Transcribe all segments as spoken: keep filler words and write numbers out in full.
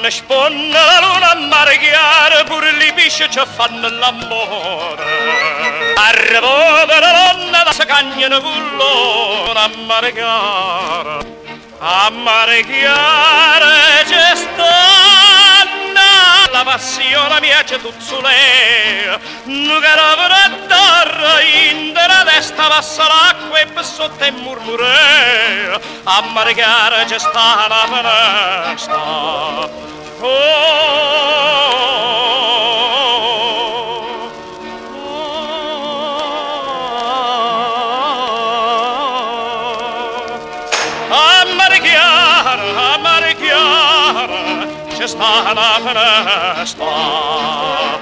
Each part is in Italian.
risponde la luna mare chiara, pure le pesci ci fanno l'amore. Arrivò per la donna da cagnano cullo, a mare chiara, a mare chiara c'è stanna, la passione mia c'è tutto lei, non caro per terra, in la testa passa l'acqua e per sotto e murmure, a mare chiara c'è sta la finestra. Sta la finestra.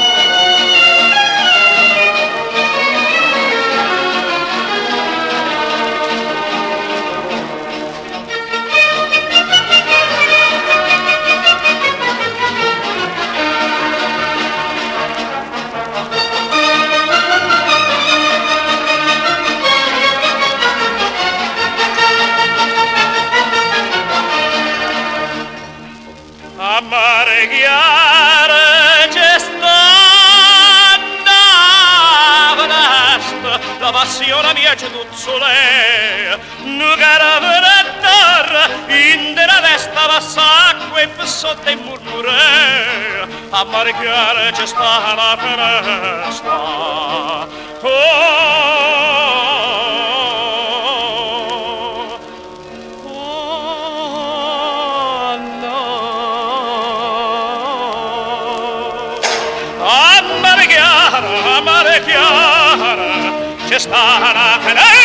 A mare chiara c'è stanna finestra, la passione mia c'è tutto lei, non cara per terra, in la testa passa acqua e per sotto e murmure, a mare chiara c'è sta la finestra. Oh, amare chiara, c'è sta la